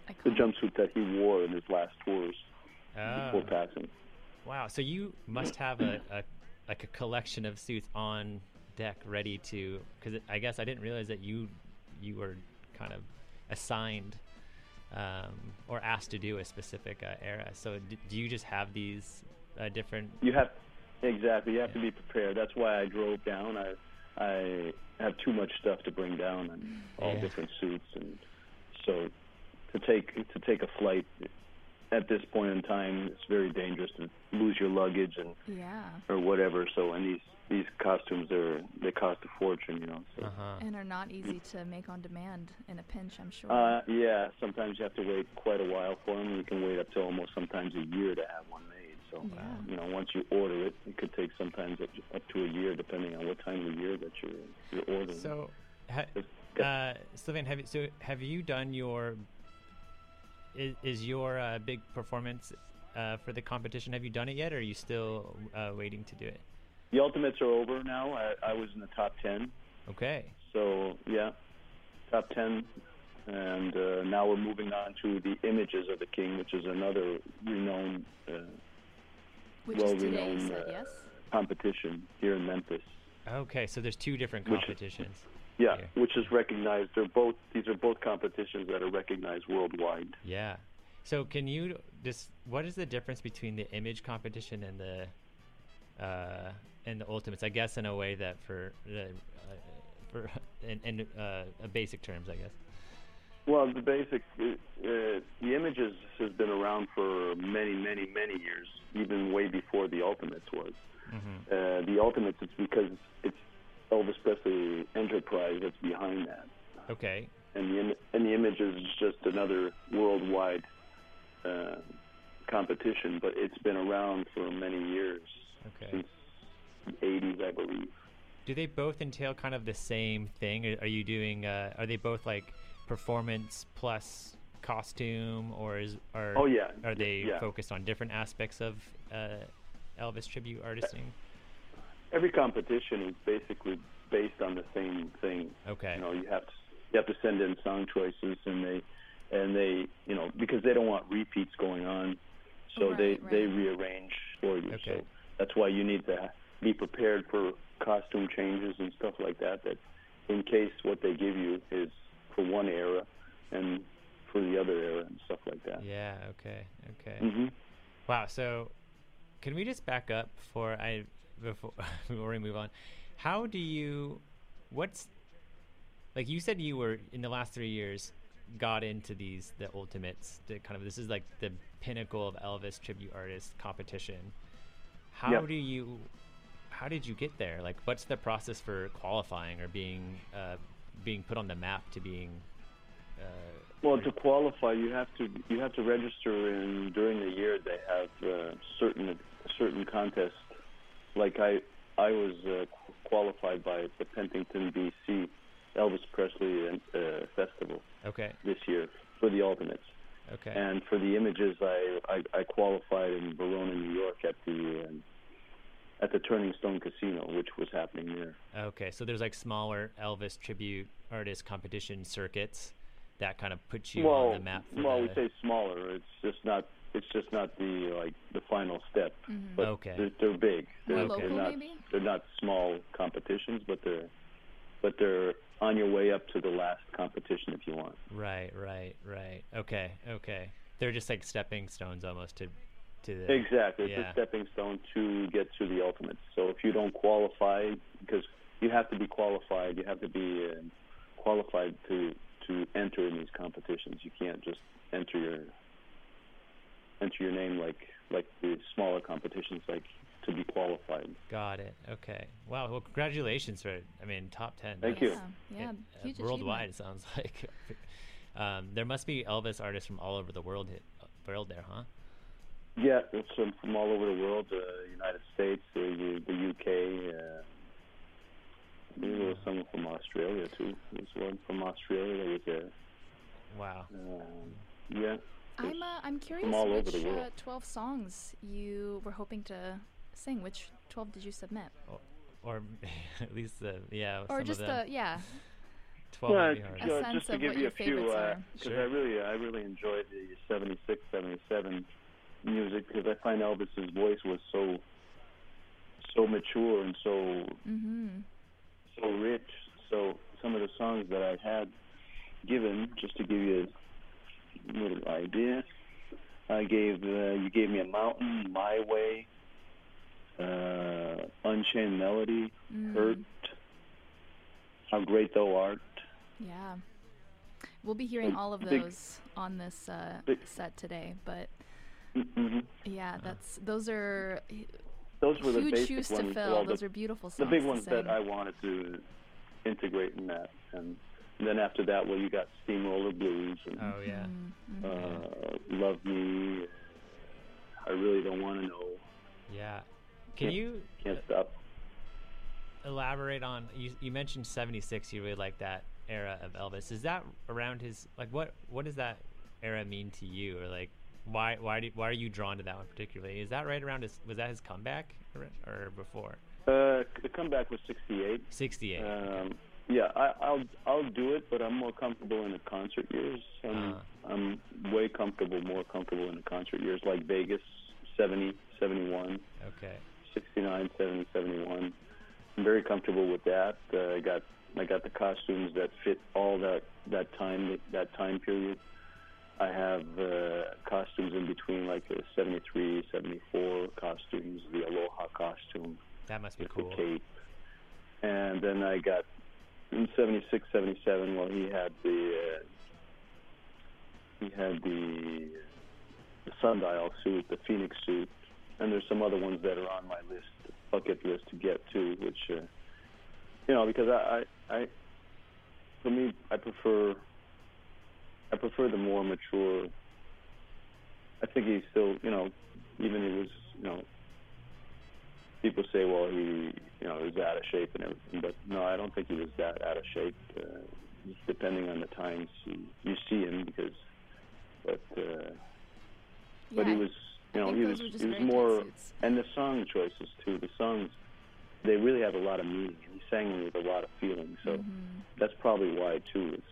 Speaker 16: the jumpsuit that he wore in his last tours
Speaker 13: Oh.
Speaker 16: before passing.
Speaker 13: Wow. So you must have a, a like a collection of suits on deck ready to, because I guess I didn't realize that you you were kind of assigned um, or asked to do a specific uh, era. So d- do you just have these uh, different?
Speaker 16: You have exactly. You have to be prepared. That's why I drove down. I I have too much stuff to bring down and all
Speaker 13: Yeah.
Speaker 16: different suits, and so to take to take a flight at this point in time, it's very dangerous to lose your luggage and
Speaker 14: Yeah.
Speaker 16: or whatever. So, and these these costumes are they cost a fortune, you know. So.
Speaker 13: Uh-huh.
Speaker 14: And are not easy to make on demand in a pinch, I'm sure.
Speaker 16: Uh, yeah, sometimes you have to wait quite a while for them. You can wait up to almost sometimes a year to have one made. So,
Speaker 14: Yeah.
Speaker 16: you know, once you order it, it could take sometimes up to, up to a year, depending on what time of year that you're you're ordering.
Speaker 13: So, ha- uh, Sylvain, have you, so have you done your? Is, is your uh, big performance uh, for the competition? Have you done it yet, or are you still uh, waiting to do it?
Speaker 16: The Ultimates are over now. I, I was in the top ten.
Speaker 13: Okay.
Speaker 16: So yeah, top ten, and uh, now we're moving on to the Images of the King, which is another renowned, uh,
Speaker 14: Which is today, you
Speaker 16: well-renowned
Speaker 14: said,
Speaker 16: uh,
Speaker 14: yes?
Speaker 16: competition here in Memphis.
Speaker 13: Okay, so there's two different
Speaker 16: Which-
Speaker 13: competitions.
Speaker 16: Yeah,
Speaker 13: here.
Speaker 16: which is recognized. They're both. These are both competitions that are recognized worldwide.
Speaker 13: Yeah. So can you just what is the difference between the image competition and the uh, and the ultimates? I guess in a way that for uh, for in, in uh, basic terms, I guess.
Speaker 16: Well, the basic, uh, uh, the Images has been around for many, many, many years, even way before the Ultimates was.
Speaker 13: Mm-hmm.
Speaker 16: Uh, the Ultimates, it's because it's Elvis Presley Enterprise that's behind that.
Speaker 13: Okay.
Speaker 16: And the, im- and the Images is just another worldwide uh, competition, but it's been around for many years,
Speaker 13: Okay.
Speaker 16: since the eighties, I believe.
Speaker 13: Do they both entail kind of the same thing? Are, are you doing? Uh, are they both like performance plus costume, or is are
Speaker 16: Oh, yeah.
Speaker 13: are they
Speaker 16: Yeah.
Speaker 13: focused on different aspects of uh, Elvis tribute artisting?
Speaker 16: Every competition is basically based on the same thing.
Speaker 13: Okay.
Speaker 16: You know, you have to you have to send in song choices, and they and they you know because they don't want repeats going on, so
Speaker 14: Right,
Speaker 16: they
Speaker 14: right.
Speaker 16: they rearrange for you.
Speaker 13: Okay.
Speaker 16: So that's why you need to be prepared for costume changes and stuff like that. That in case what they give you is for one era and for the other era and stuff like that.
Speaker 13: Yeah. Okay. Okay.
Speaker 16: hmm
Speaker 13: Wow. So, can we just back up for I before before we move on? How do you? What's like you said you were in the last three years got into these the ultimates the kind of this is like the pinnacle of Elvis tribute artist competition. How
Speaker 16: Yep.
Speaker 13: do you? How did you get there? Like, what's the process for qualifying or being uh, being put on the map to being? Uh,
Speaker 16: Well, to qualify, you have to you have to register, and during the year they have uh, certain certain contests. Like I I was uh, qualified by the Pentington, B C Elvis Presley uh, Festival
Speaker 13: okay.
Speaker 16: this year for the Ultimates,
Speaker 13: Okay.
Speaker 16: and for the Images, I, I, I qualified in Verona, New York, at the um, at the Turning Stone Casino, which was happening there.
Speaker 13: Okay, so there's like smaller Elvis tribute artist competition circuits that kind of put you
Speaker 16: well,
Speaker 13: on the map. For
Speaker 16: well,
Speaker 13: the...
Speaker 16: we say smaller. It's just not. It's just not the like the final step.
Speaker 14: Mhm.
Speaker 16: But
Speaker 13: Okay.
Speaker 16: they're, they're big. They're,
Speaker 14: More
Speaker 16: they're
Speaker 14: local,
Speaker 16: not.
Speaker 14: maybe?
Speaker 16: They're not small competitions, but they're but they're on your way up to the last competition if you want.
Speaker 13: Right, right, right. Okay, okay. They're just like stepping stones almost to, to the.
Speaker 16: Exactly. It's
Speaker 13: Yeah.
Speaker 16: a stepping stone to get to the Ultimates. So if you don't qualify, because you have to be qualified, you have to be uh, qualified to to enter in these competitions. You can't just enter your enter your name like like the smaller competitions, like to be qualified.
Speaker 13: Got it. Okay. Wow. Well, congratulations for. I mean, top ten.
Speaker 16: Thank
Speaker 13: That's-
Speaker 16: you.
Speaker 14: Yeah, yeah,
Speaker 13: it-
Speaker 14: huge
Speaker 13: uh, worldwide,
Speaker 14: achievement.
Speaker 13: it sounds like. um, there must be Elvis artists from all over the world hit, world there, huh?
Speaker 16: Yeah, it's from, from all over the world, uh, United States, the, U- the U K. Uh, I think there was someone from Australia too. There was one from Australia that was there.
Speaker 13: Wow.
Speaker 16: Um, yeah.
Speaker 14: I'm uh, I'm curious
Speaker 16: all over
Speaker 14: which
Speaker 16: the world.
Speaker 14: uh, twelve songs you were hoping to sing. Which twelve did you submit?
Speaker 13: Or, or at least the yeah.
Speaker 14: Or
Speaker 13: some
Speaker 14: just
Speaker 13: of them.
Speaker 14: the yeah.
Speaker 13: twelve
Speaker 16: Yeah,
Speaker 13: would be hard.
Speaker 16: you know, just to give you a few, because
Speaker 13: Sure.
Speaker 16: I really, I really enjoyed the seventy-six, seventy-seven music because I find Elvis's voice was so, so mature and so,
Speaker 14: Mm-hmm.
Speaker 16: so rich. So some of the songs that I had given, just to give you a little idea, I gave uh, you gave me a mountain, My Way, uh, Unchained Melody,
Speaker 14: Mm.
Speaker 16: Hurt, How Great Thou Art.
Speaker 14: Yeah. We'll be hearing
Speaker 16: Big-
Speaker 14: all of
Speaker 16: big-
Speaker 14: those on this uh,
Speaker 16: big-
Speaker 14: set today, but
Speaker 16: Mm-hmm.
Speaker 14: yeah, that's those are
Speaker 16: Those were the
Speaker 14: huge
Speaker 16: basic
Speaker 14: shoes to
Speaker 16: ones.
Speaker 14: fill.
Speaker 16: Well,
Speaker 14: Those
Speaker 16: the,
Speaker 14: are beautiful
Speaker 16: the
Speaker 14: songs
Speaker 16: big
Speaker 14: to
Speaker 16: ones
Speaker 14: sing.
Speaker 16: that I wanted to integrate in that, and, and then after that, well, you got Steamroller Blues and
Speaker 13: Oh yeah.
Speaker 14: Mm-hmm.
Speaker 16: uh, Love Me. I Really Don't Want to Know.
Speaker 13: Yeah. Can
Speaker 16: Can't-
Speaker 13: you
Speaker 16: Can't Stop.
Speaker 13: elaborate on? You you mentioned seventy-six. You really like that era of Elvis. Is that around his like what what does that era mean to you, or like why why do, why are you drawn to that one particularly? Is that right around his was that his comeback or, or before?
Speaker 16: Uh, the comeback was sixty-eight.
Speaker 13: sixty-eight.
Speaker 16: Um, yeah, I, I'll I'll do it, but I'm more comfortable in the concert years. I'm,
Speaker 13: Uh-huh.
Speaker 16: I'm way comfortable, more comfortable in the concert years, like Vegas, seventy, seventy-one,
Speaker 13: Okay.
Speaker 16: sixty-nine, seventy, seventy-one. I'm very comfortable with that. Uh, I got I got the costumes that fit all that that time that time period. I have uh, costumes in between, like the seventy-three, seventy-four costumes, the Aloha costume.
Speaker 13: That must be
Speaker 16: with
Speaker 13: cool.
Speaker 16: the cape. And then I got in seventy-six, seventy-seven. Well, he had the uh, he had the, the sundial suit, the Phoenix suit, and there's some other ones that are on my list, bucket list to get to, which uh, you know, because I, I, I, for me, I prefer I prefer the more mature. I think he's still, you know, even he was, you know. People say, well, he, you know, was out of shape and everything, but no, I don't think he was that out of shape. Uh, depending on the times you, you see him, because, but, uh, but he
Speaker 14: Yeah,
Speaker 16: was, you
Speaker 14: I
Speaker 16: know,
Speaker 14: think
Speaker 16: he
Speaker 14: those
Speaker 16: was,
Speaker 14: were just
Speaker 16: he was
Speaker 14: very tight
Speaker 16: more,
Speaker 14: suits.
Speaker 16: and the song choices too. The songs, they really have a lot of meaning, and he sang them with a lot of feeling. So
Speaker 14: Mhm.
Speaker 16: that's probably why too. It's,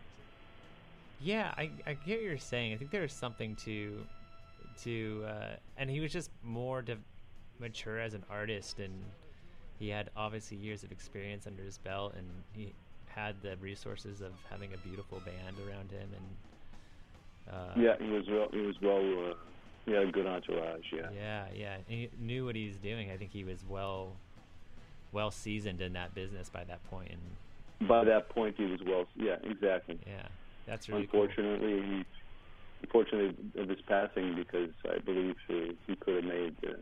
Speaker 13: Yeah, I, I get what you're saying. I think there's something to, to, uh, and he was just more de- mature as an artist, and he had obviously years of experience under his belt, and he had the resources of having a beautiful band around him, and uh,
Speaker 16: yeah, he was well. He was well. Uh, he had a good entourage. Yeah.
Speaker 13: yeah, yeah, and he knew what he was doing. I think he was well, well seasoned in that business by that point, and
Speaker 16: By that point, he was well. Yeah, exactly.
Speaker 13: yeah, that's really cool.
Speaker 16: Unfortunately, he, unfortunately of his passing, because I believe uh, he could have made. Uh,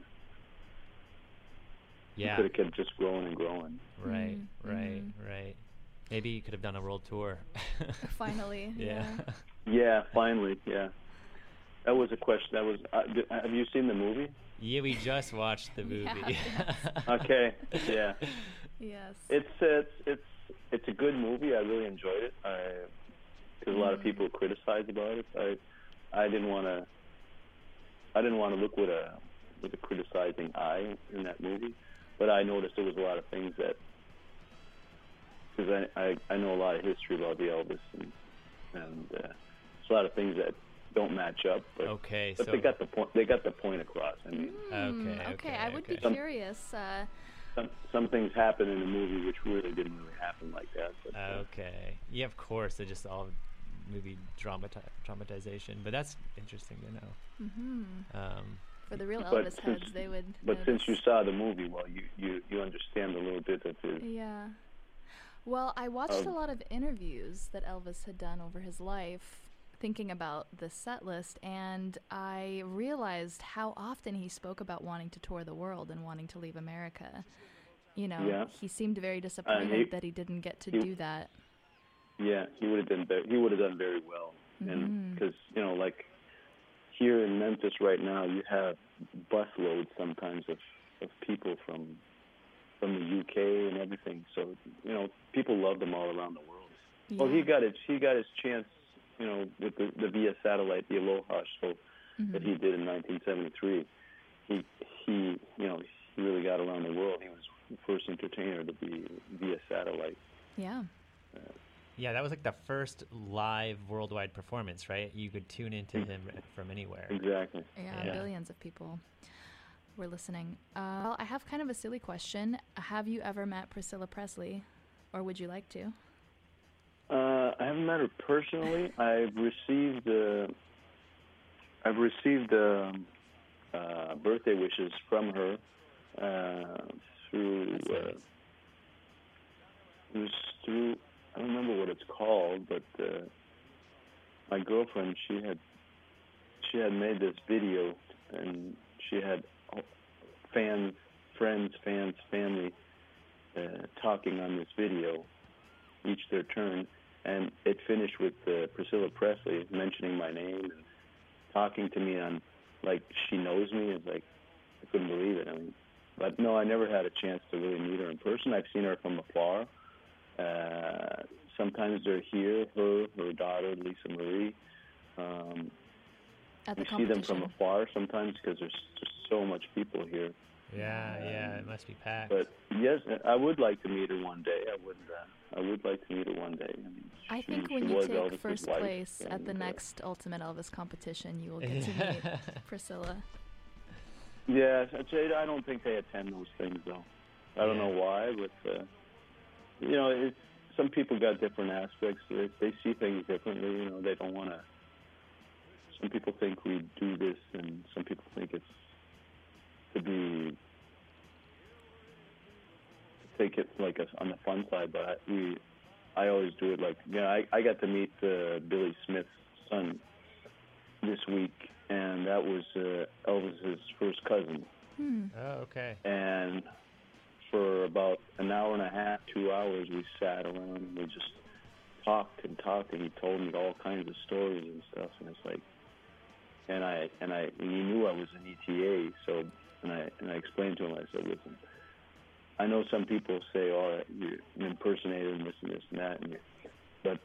Speaker 13: Yeah.
Speaker 16: He could have kept just growing and growing.
Speaker 13: Right,
Speaker 14: Mhm,
Speaker 13: right,
Speaker 14: mhm.
Speaker 13: right. Maybe you could have done a world tour.
Speaker 14: Finally,
Speaker 13: yeah.
Speaker 16: Yeah, finally, yeah. That was a question. That was. Uh, d- have you seen the movie?
Speaker 13: Yeah, we just watched the movie.
Speaker 14: Yeah, yes.
Speaker 16: Okay. Yeah.
Speaker 14: Yes.
Speaker 16: It's it's it's it's a good movie. I really enjoyed it. I because a lot of
Speaker 14: Mm.
Speaker 16: people criticized about it. I I didn't want to. I didn't want to look with a with a criticizing eye in that movie, but I noticed there was a lot of things that, because I, I I know a lot of history about the Elvis, and and uh, there's a lot of things that don't match up. But,
Speaker 13: Okay,
Speaker 16: but
Speaker 13: so
Speaker 16: they got the point. They got the point across. I mean,
Speaker 14: Mm,
Speaker 13: Okay, okay,
Speaker 14: I would
Speaker 13: okay.
Speaker 14: be
Speaker 16: Some-
Speaker 14: curious. Uh,
Speaker 16: some some things happen in the movie which really didn't really happen like that. But, uh,
Speaker 13: Okay. Yeah, of course. They're just all movie dramati- dramatization, but that's interesting to know.
Speaker 14: mhm.
Speaker 13: Um,
Speaker 14: For the real
Speaker 16: But
Speaker 14: Elvis
Speaker 16: since-
Speaker 14: heads, they would.
Speaker 16: But
Speaker 14: notice.
Speaker 16: since you saw the movie, well, you, you, you understand a little bit of his.
Speaker 14: Yeah. Well, I watched
Speaker 16: Um,
Speaker 14: a lot of interviews that Elvis had done over his life, thinking about the set list, and I realized how often he spoke about wanting to tour the world and wanting to leave America. You know,
Speaker 16: Yeah.
Speaker 14: he seemed very disappointed
Speaker 16: he-
Speaker 14: that he didn't get to
Speaker 16: he-
Speaker 14: do that.
Speaker 16: Yeah, he would have been. Be- he would have done very well,
Speaker 14: Mhm.
Speaker 16: and because you know, like here in Memphis right now, you have busloads sometimes of, of people from from the U K and everything. So you know, people loved him all around the world. Well, he
Speaker 14: Yeah.
Speaker 16: got his he got his chance, you know, with the, the via satellite, the Aloha show that
Speaker 14: Mhm.
Speaker 16: he did in nineteen seventy-three. He he you know he really got around the world. He was the first entertainer to be via satellite.
Speaker 14: Yeah.
Speaker 16: Uh,
Speaker 13: Yeah, that was like the first live worldwide performance, right? You could tune into him from anywhere.
Speaker 16: Exactly.
Speaker 14: Yeah,
Speaker 13: Yeah.
Speaker 14: billions of people were listening. Uh, well, I have kind of a silly question. Have you ever met Priscilla Presley, or would you like to?
Speaker 16: Uh, I haven't met her personally. I've received uh, I've received um, uh, birthday wishes from her uh, through uh, it was through I don't remember what it's called, but uh, my girlfriend she had she had made this video, and she had fans, friends, fans, family uh, talking on this video, each their turn, and it finished with uh, Priscilla Presley mentioning my name and talking to me on, like, she knows me. It's like, I couldn't believe it. I mean, but no, I never had a chance to really meet her in person. I've seen her from afar. Uh, sometimes they're here, her, her daughter, Lisa Marie. Um,
Speaker 14: At the
Speaker 16: we see them
Speaker 14: competition.
Speaker 16: from afar sometimes because there's just so much people here.
Speaker 13: Yeah, yeah, it must be packed.
Speaker 16: But yes, I would like to meet her one day. I would. Uh, I would like to meet her one day. I, mean,
Speaker 14: I
Speaker 16: she,
Speaker 14: think
Speaker 16: she
Speaker 14: when you
Speaker 16: was
Speaker 14: take
Speaker 16: Elvis's
Speaker 14: first
Speaker 16: wife,
Speaker 14: place at
Speaker 16: and,
Speaker 14: the
Speaker 16: uh,
Speaker 14: next Ultimate Elvis competition, you will get to meet Priscilla.
Speaker 16: Yeah, I'd say I don't think they attend those things though. I don't
Speaker 13: Yeah.
Speaker 16: know why, but uh, you know, it's, some people got different aspects. They, they see things differently. You know, they don't want to. Some people think we do this, and some people think it's to be to take it like a, on the fun side. But I, we, I always do it like, you know, I, I got to meet uh, Billy Smith's son this week, and that was uh, Elvis's first cousin.
Speaker 14: Hmm.
Speaker 13: Oh, okay.
Speaker 16: And for about an hour and a half, two hours, we sat around and we just talked and talked, and he told me all kinds of stories and stuff. And it's like, and I and I and he knew I was an E T A, so and I and I explained to him. I said, listen, I know some people say, oh, you're an impersonator and this and this and that, and but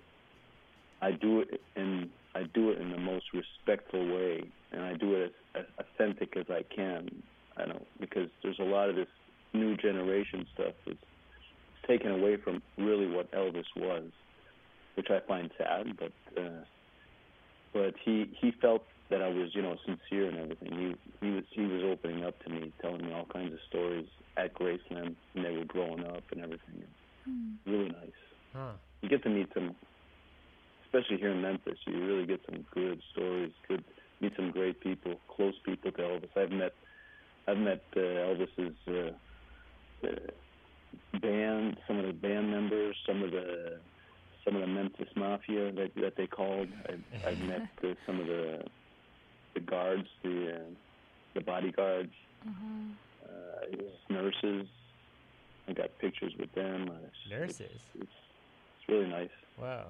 Speaker 16: I do it in I do it in the most respectful way, and I do it as, as authentic as I can. I know, because there's a lot of this new generation stuff that's taken away from really what Elvis was, which I find sad. But uh, but he he felt that I was, you know, sincere and everything. He he was he was opening up to me, telling me all kinds of stories at Graceland when they were growing up and everything.
Speaker 14: Hmm.
Speaker 16: Really nice.
Speaker 13: Huh.
Speaker 16: You get to meet some, especially here in Memphis. You really get some good stories. Good meet some great people, close people to Elvis. I've met I've met uh, Elvis's uh, uh, band, some of the band members, some of the some of the Memphis Mafia that that they called. I've, I've met uh, some of the the guards, the uh, the bodyguards,
Speaker 14: Uh-huh.
Speaker 16: uh, his nurses. I got pictures with them. Uh, it's,
Speaker 13: Nurses?
Speaker 16: It's, it's, it's really nice.
Speaker 13: Wow.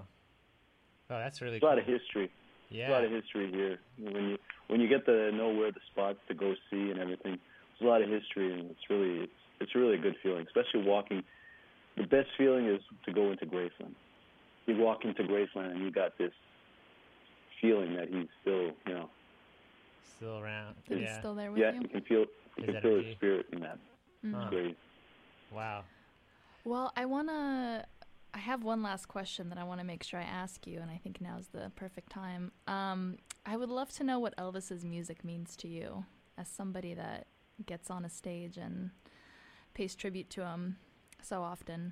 Speaker 13: Oh, that's really
Speaker 16: There's
Speaker 13: cool.
Speaker 16: a lot of history.
Speaker 13: Yeah.
Speaker 16: There's a lot of history here. When you when you get to know where the spots to go see and everything, there's a lot of history, and it's really it's it's really a good feeling, especially walking. The best feeling is to go into Graceland. You walk into Graceland and you got this feeling that he's still, you know,
Speaker 13: Still around.
Speaker 14: That
Speaker 13: yeah.
Speaker 14: he's still there with
Speaker 16: yeah,
Speaker 14: you?
Speaker 16: you can feel you
Speaker 13: His
Speaker 16: can feel his
Speaker 13: energy.
Speaker 16: spirit in that.
Speaker 14: Mhm.
Speaker 16: It's great.
Speaker 13: Wow.
Speaker 14: Well, I want to. I have one last question that I want to make sure I ask you, and I think now's the perfect time. Um, I would love to know what Elvis's music means to you, as somebody that gets on a stage and pays tribute to him so often.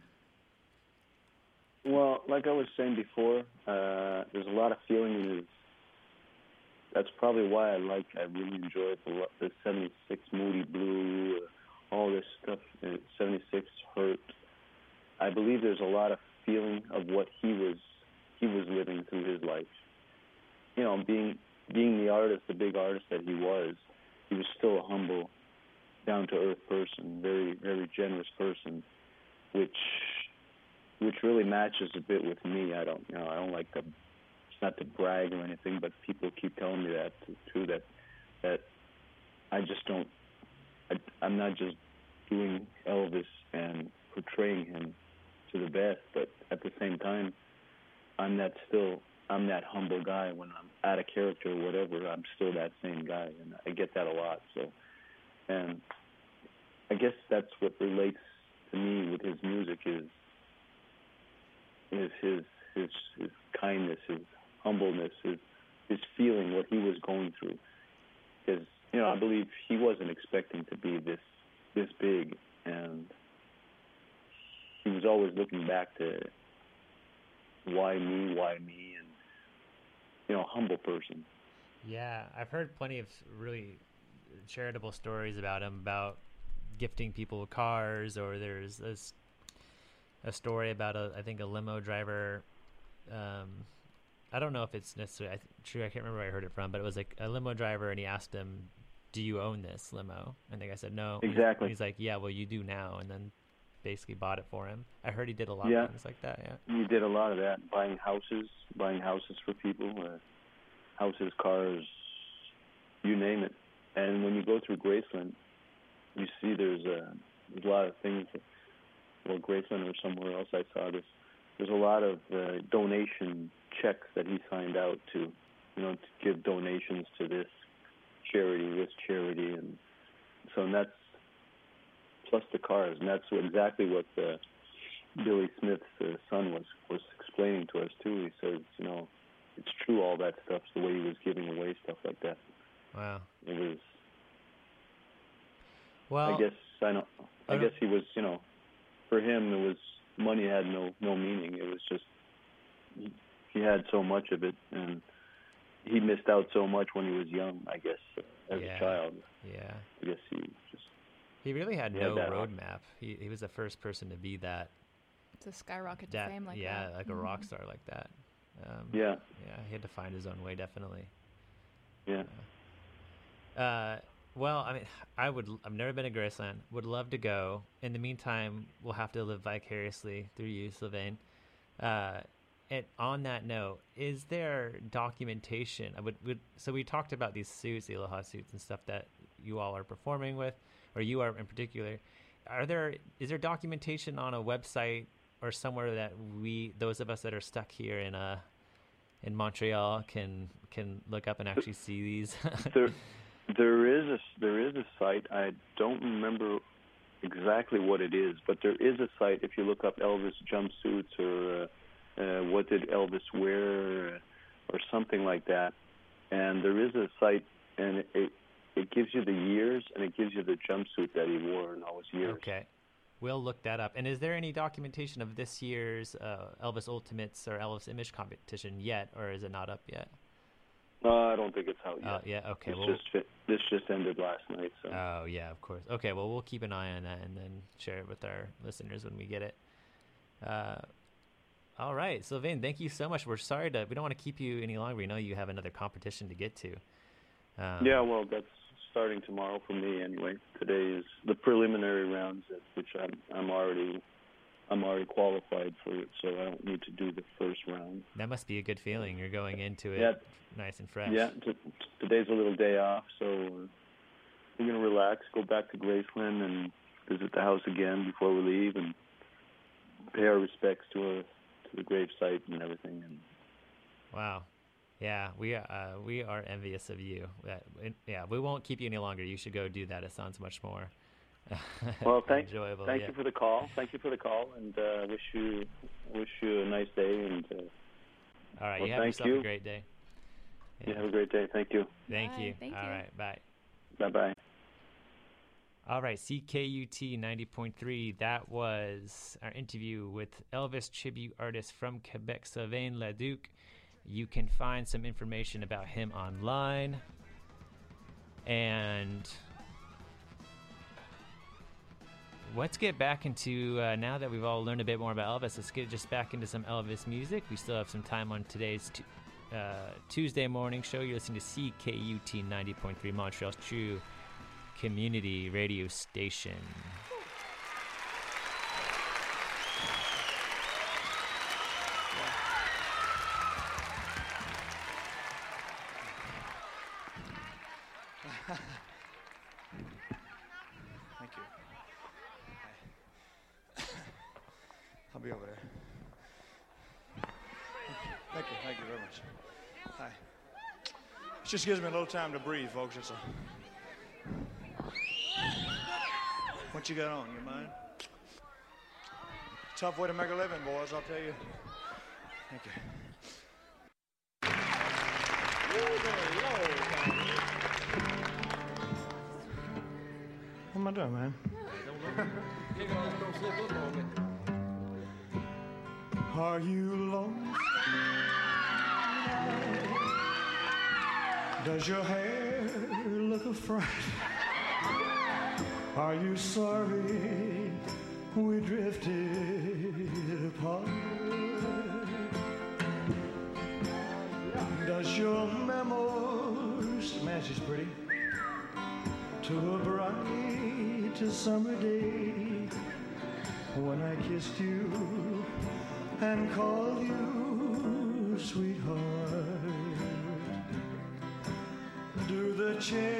Speaker 16: Well, like I was saying before, uh, there's a lot of feeling in his. That's probably why I like, I really enjoyed the, lo- the seventy-six Moody Blue, uh, all this stuff, uh, seventy-six Hurt. I believe there's a lot of feeling of what he was, he was living through his life. You know, being being the artist, the big artist that he was, he was still a humble, down-to-earth person, very, very generous person, which which really matches a bit with me. I don't, you know, I don't like to, it's not to brag or anything, but people keep telling me that too. That that I just don't. I, I'm not just doing Elvis and portraying him to the best, but at the same time, I'm that still. I'm that humble guy. When I'm out of character or whatever, I'm still that same guy, and I get that a lot. So, and I guess that's what relates to me with his music is is his his, his kindness, his humbleness, his, his feeling what he was going through. Because, you know, I believe he wasn't expecting to be this this big, and he was always looking back to why me, why me, and, you know, humble person.
Speaker 13: Yeah, I've heard plenty of really charitable stories about him, about gifting people cars, or there's this a story about a I think a limo driver. Um, I don't know if it's necessarily I th- true. I can't remember where I heard it from, but it was like a limo driver, and he asked him, "Do you own this limo?" And the guy said, "No."
Speaker 16: Exactly.
Speaker 13: He's, he's like, "Yeah, well, you do now," and then basically bought it for him. I heard he did a lot
Speaker 16: yeah.
Speaker 13: of things like that. Yeah,
Speaker 16: he did a lot of that, buying houses, buying houses for people, uh, houses, cars, you name it. And when you go through Graceland, you see there's a, there's a lot of things. That, well, Graceland or somewhere else, I saw this. There's a lot of uh, donation checks that he signed out to, you know, to give donations to this charity, this charity, and so and that's plus the cars, and that's what, exactly what uh, Billy Smith's uh, son was was explaining to us too. He says, you know, it's true, all that stuff, the way he was giving away stuff like that.
Speaker 13: Wow.
Speaker 16: It was.
Speaker 13: Well,
Speaker 16: I guess I know. I,
Speaker 13: I
Speaker 16: guess he was, you know, for him it was money had no no meaning. It was just he, he had so much of it, and he missed out so much when he was young. I guess as
Speaker 13: yeah.
Speaker 16: a child.
Speaker 13: Yeah.
Speaker 16: I guess he just.
Speaker 13: He really had
Speaker 16: he
Speaker 13: no
Speaker 16: had
Speaker 13: roadmap. He he was the first person to be that.
Speaker 14: To skyrocket to
Speaker 13: that,
Speaker 14: fame like
Speaker 13: yeah,
Speaker 14: that.
Speaker 13: like a
Speaker 14: mm-hmm.
Speaker 13: rock star like that. Um,
Speaker 16: yeah.
Speaker 13: Yeah, he had to find his own way, definitely.
Speaker 16: Yeah.
Speaker 13: Uh, uh, well, I mean, I would. I've never been to Graceland. Would love to go. In the meantime, we'll have to live vicariously through you, Sylvain. Uh, and on that note, is there documentation? I would, would. So we talked about these suits, the Aloha suits and stuff that you all are performing with, or you are in particular. Are there? Is there documentation on a website or somewhere that we, those of us that are stuck here in uh in Montreal, can can look up and actually see these?
Speaker 16: there, there is a there is a site. I don't remember exactly what it is, but there is a site. If you look up Elvis jumpsuits or uh, uh, what did Elvis wear, or something like that, and there is a site, and it, it it gives you the years and it gives you the jumpsuit that he wore in all his years.
Speaker 13: Okay. We'll look that up. And is there any documentation of this year's uh, Elvis Ultimates or Elvis Image competition yet, or is it not up yet?
Speaker 16: No, uh, I don't think it's out yet.
Speaker 13: Oh, yeah, okay.
Speaker 16: This,
Speaker 13: well,
Speaker 16: just fit, this just ended last night. So.
Speaker 13: Oh, yeah, of course. Okay, well, we'll keep an eye on that and then share it with our listeners when we get it. Uh, all right, Sylvain, thank you so much. We're sorry to, we don't want to keep you any longer. We know you have another competition to get to. Um,
Speaker 16: yeah, well, that's starting tomorrow for me anyway. Today is the preliminary rounds, which I'm I'm already I'm already qualified for it, so I don't need to do the first round.
Speaker 13: That must be a good feeling. You're going into it
Speaker 16: yeah,
Speaker 13: nice and fresh.
Speaker 16: Yeah, t- today's a little day off, so we're gonna relax, go back to Graceland, and visit the house again before we leave, and pay our respects to a, to the grave site and everything. And
Speaker 13: wow. Yeah, we uh, we are envious of you. Uh, yeah, we won't keep you any longer. You should go do that. It sounds much more
Speaker 16: well, thank,
Speaker 13: enjoyable.
Speaker 16: Thank
Speaker 13: yeah.
Speaker 16: you for the call. Thank you for the call, and uh, wish you wish you a nice day. And uh,
Speaker 13: all right,
Speaker 16: well,
Speaker 13: you have yourself
Speaker 16: you.
Speaker 13: a great day.
Speaker 16: Yeah. You have a great day. Thank you.
Speaker 13: Thank
Speaker 14: bye.
Speaker 13: you.
Speaker 14: Thank
Speaker 13: all
Speaker 14: you.
Speaker 13: right, bye.
Speaker 16: Bye bye.
Speaker 13: All right, C K U T ninety point three. That was our interview with Elvis tribute artist from Quebec, Sylvain Leduc. You can find some information about him online. And let's get back into, uh, now that we've all learned a bit more about Elvis, let's get just back into some Elvis music. We still have some time on today's t- uh, Tuesday morning show. You're listening to C K U T ninety point three, Montreal's true community radio station.
Speaker 4: Thank you. I'll be over there. Thank you. Thank you very much. Hi. It just gives me a little time to breathe, folks. It's a... What you got on, you mind? Tough way to make a living, boys, I'll tell you. Thank you. What am I doing, man? Are you lost? Does your hair look a fright? Are you sorry we drifted apart? Does your memories, man, she's pretty, to a bright summer day when I kissed you and called you sweetheart? Do the chairs